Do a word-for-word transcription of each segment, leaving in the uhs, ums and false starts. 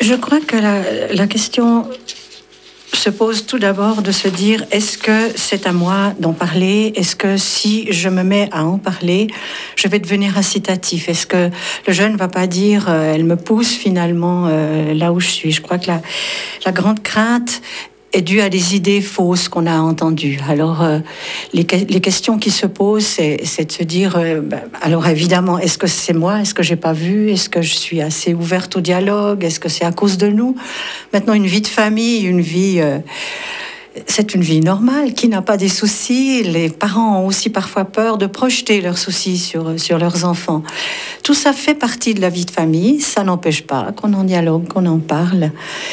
Je crois que la, la question se pose tout d'abord de se dire, est-ce que c'est à moi d'en parler? Est-ce que si je me mets à en parler, je vais devenir incitatif? Est-ce que le jeune ne va pas dire, euh, elle me pousse finalement euh, là où je suis? Je crois que la, la grande crainte est due à des idées fausses qu'on a entendues. Alors, euh, les, les questions qui se posent, c'est, c'est de se dire, euh, ben, alors évidemment, est-ce que c'est moi? Est-ce que j'ai pas vu? Est-ce que je suis assez ouverte au dialogue? Est-ce que c'est à cause de nous? Maintenant, une vie de famille, une vie... Euh, c'est une vie normale. Qui n'a pas des soucis? Les parents ont aussi parfois peur de projeter leurs soucis sur, sur leurs enfants. Tout ça fait partie de la vie de famille. Ça n'empêche pas qu'on en dialogue, qu'on en parle.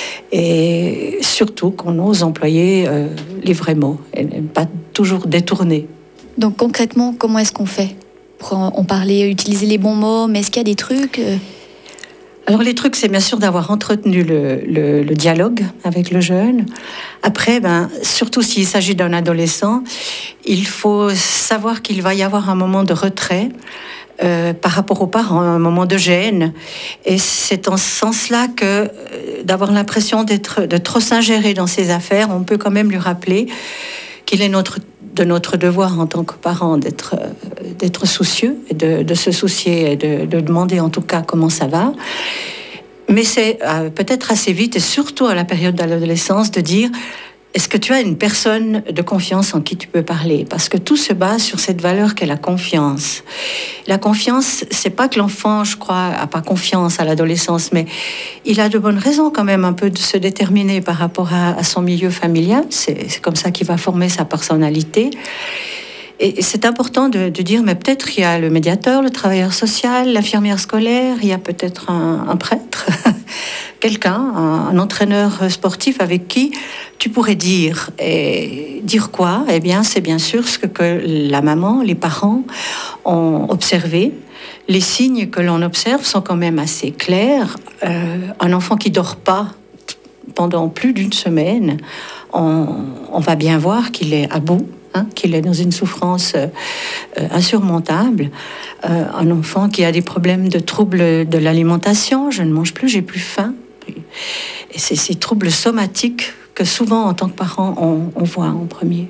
Et surtout qu'on ose employer euh, les vrais mots et pas toujours détourner. Donc concrètement, comment est-ce qu'on fait pour en parler, utiliser les bons mots? Mais est-ce qu'il y a des trucs euh... Alors les trucs, c'est bien sûr d'avoir entretenu le, le, le dialogue avec le jeune. Après, ben, surtout s'il s'agit d'un adolescent, il faut savoir qu'il va y avoir un moment de retrait euh, par rapport aux parents, un moment de gêne. Et c'est en ce sens-là que euh, d'avoir l'impression d'être, de trop s'ingérer dans ses affaires, on peut quand même lui rappeler qu'il est notre, de notre devoir en tant que parents d'être, euh, d'être soucieux, et de, de se soucier et de, de demander en tout cas comment ça va. Mais c'est euh, peut-être assez vite, et surtout à la période de l'adolescence, de dire, est-ce que tu as une personne de confiance en qui tu peux parler? Parce que tout se base sur cette valeur qu'est la confiance. La confiance, c'est pas que l'enfant, je crois, a pas confiance à l'adolescence, mais il a de bonnes raisons quand même un peu de se déterminer par rapport à, à son milieu familial. C'est, c'est comme ça qu'il va former sa personnalité. Et c'est important de, de dire, mais peut-être il y a le médiateur, le travailleur social, l'infirmière scolaire, il y a peut-être un, un prêtre, quelqu'un, un, un entraîneur sportif avec qui tu pourrais dire. Et dire quoi? Eh bien, c'est bien sûr ce que, que la maman, les parents ont observé. Les signes que l'on observe sont quand même assez clairs. Euh, un enfant qui dort pas pendant plus d'une semaine, on, on va bien voir qu'il est à bout. Hein, qu'il est dans une souffrance euh, insurmontable. Euh, un enfant qui a des problèmes de troubles de l'alimentation, je ne mange plus, j'ai plus faim. Et c'est ces troubles somatiques que souvent, en tant que parents, on, on voit en premier.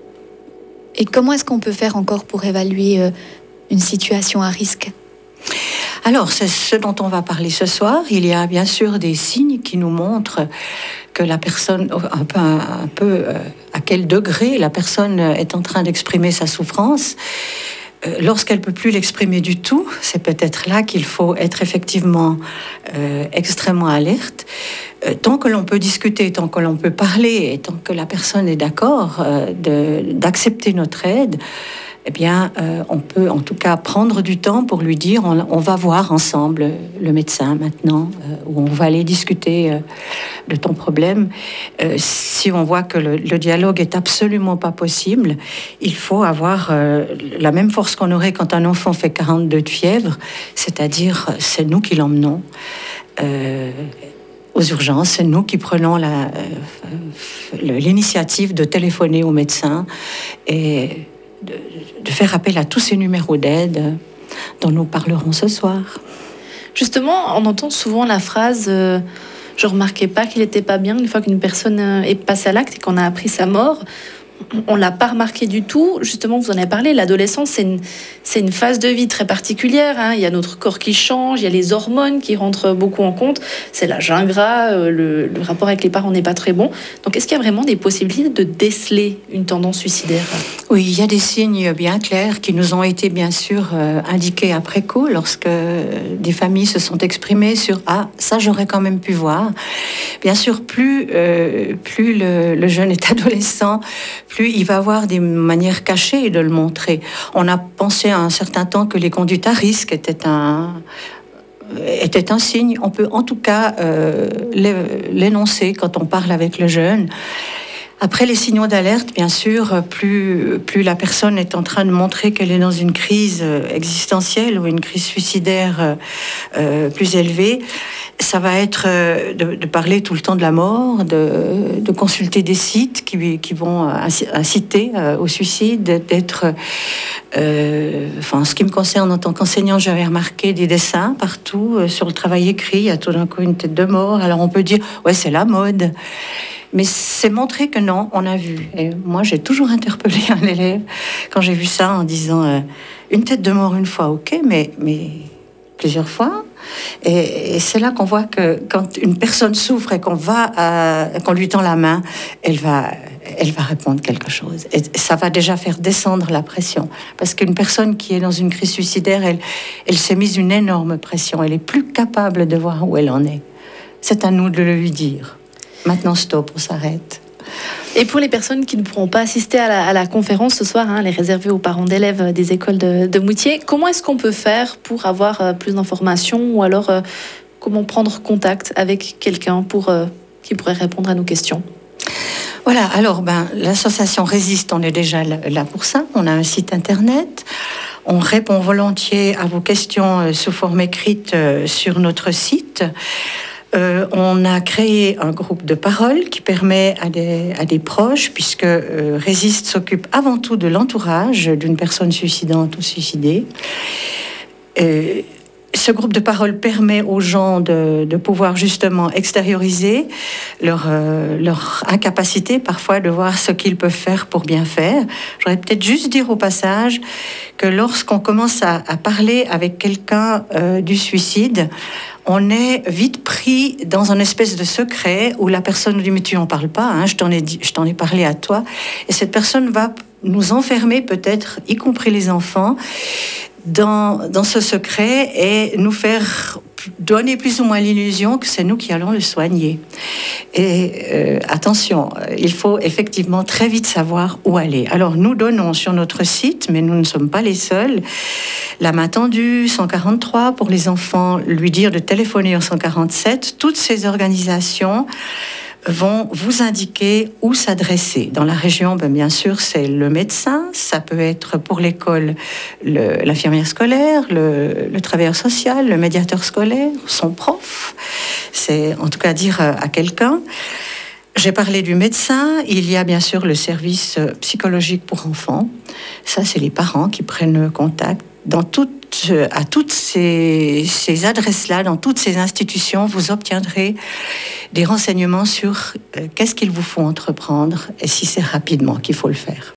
Et comment est-ce qu'on peut faire encore pour évaluer euh, une situation à risque ? Alors, c'est ce dont on va parler ce soir. Il y a bien sûr des signes qui nous montrent que la personne, un peu, un peu euh, à quel degré la personne est en train d'exprimer sa souffrance. Euh, lorsqu'elle ne peut plus l'exprimer du tout, c'est peut-être là qu'il faut être effectivement euh, extrêmement alerte. Euh, tant que l'on peut discuter, tant que l'on peut parler, et tant que la personne est d'accord euh, de, d'accepter notre aide, eh bien, euh, on peut en tout cas prendre du temps pour lui dire, on, on va voir ensemble le médecin maintenant, euh, ou on va aller discuter euh, de ton problème. Euh, si on voit que le, le dialogue est absolument pas possible, il faut avoir euh, la même force qu'on aurait quand un enfant fait quarante-deux de fièvre, c'est-à-dire c'est nous qui l'emmenons euh, aux urgences, c'est nous qui prenons la, euh, l'initiative de téléphoner au médecin et De, de faire appel à tous ces numéros d'aide dont nous parlerons ce soir. Justement, on entend souvent la phrase euh, « je remarquais pas qu'il était pas bien » une fois qu'une personne est passée à l'acte et qu'on a appris sa mort. On l'a pas remarqué du tout. Justement, vous en avez parlé, l'adolescence, c'est une, c'est une phase de vie très particulière. Hein. Il y a notre corps qui change, il y a les hormones qui rentrent beaucoup en compte. C'est l'âge ingrat, euh, le, le rapport avec les parents n'est pas très bon. Donc, est-ce qu'il y a vraiment des possibilités de déceler une tendance suicidaire ? Oui, il y a des signes bien clairs qui nous ont été bien sûr euh, indiqués après coup, lorsque des familles se sont exprimées sur « Ah, ça j'aurais quand même pu voir ». Bien sûr, plus, euh, plus le, le jeune est adolescent, plus il va avoir des manières cachées de le montrer. On a pensé à un certain temps que les conduites à risque étaient un, était un signe. On peut en tout cas euh, l'énoncer quand on parle avec le jeune. Après les signaux d'alerte, bien sûr, plus, plus la personne est en train de montrer qu'elle est dans une crise existentielle ou une crise suicidaire euh, plus élevée, ça va être de, de parler tout le temps de la mort, de, de consulter des sites qui, qui vont inciter au suicide, d'être... Euh, enfin, en ce qui me concerne, en tant qu'enseignante, j'avais remarqué des dessins partout euh, sur le travail écrit. Il y a tout d'un coup une tête de mort. Alors on peut dire, ouais, c'est la mode. Mais c'est montrer que non, on a vu. Et moi, j'ai toujours interpellé un élève quand j'ai vu ça en disant, euh, une tête de mort une fois, ok, mais, mais plusieurs fois. Et, et c'est là qu'on voit que quand une personne souffre et qu'on va, à, qu'on lui tend la main, elle va, elle va répondre quelque chose. Et ça va déjà faire descendre la pression. Parce qu'une personne qui est dans une crise suicidaire, elle, elle s'est mise une énorme pression. Elle est plus capable de voir où elle en est. C'est à nous de le lui dire. Maintenant, stop, on s'arrête. Et pour les personnes qui ne pourront pas assister à la, à la conférence ce soir, hein, elle est réservée aux parents d'élèves des écoles de, de Moutier, comment est-ce qu'on peut faire pour avoir euh, plus d'informations ou alors euh, comment prendre contact avec quelqu'un pour, euh, qui pourrait répondre à nos questions? Voilà, alors ben, l'association Résiste, on est déjà là pour ça. On a un site internet. On répond volontiers à vos questions euh, sous forme écrite euh, sur notre site. Euh, on a créé un groupe de parole qui permet à des, à des proches, puisque euh, Résiste s'occupe avant tout de l'entourage d'une personne suicidante ou suicidée. Euh, ce groupe de parole permet aux gens de, de pouvoir justement extérioriser leur, euh, leur incapacité parfois de voir ce qu'ils peuvent faire pour bien faire. J'aurais peut-être juste dire au passage que lorsqu'on commence à, à parler avec quelqu'un euh, du suicide, on est vite pris dans un espèce de secret où la personne nous dit « mais tu n'en parles pas, hein, je t'en ai dit, je t'en ai parlé à toi ». Et cette personne va nous enfermer peut-être, y compris les enfants, dans, dans ce secret et nous faire donner plus ou moins l'illusion que c'est nous qui allons le soigner. Et euh, attention, il faut effectivement très vite savoir où aller. Alors nous donnons sur notre site, mais nous ne sommes pas les seuls, la main tendue, cent quarante-trois pour les enfants, lui dire de téléphoner au cent quarante-sept. Toutes ces organisations vont vous indiquer où s'adresser. Dans la région, ben bien sûr, c'est le médecin, ça peut être pour l'école le, l'infirmière scolaire, le, le travailleur social, le médiateur scolaire, son prof. C'est en tout cas dire à quelqu'un. J'ai parlé du médecin, il y a bien sûr le service psychologique pour enfants. Ça, c'est les parents qui prennent contact. Dans toutes, à toutes ces, ces adresses-là, dans toutes ces institutions, vous obtiendrez des renseignements sur euh, qu'est-ce qu'il vous faut entreprendre et si c'est rapidement qu'il faut le faire.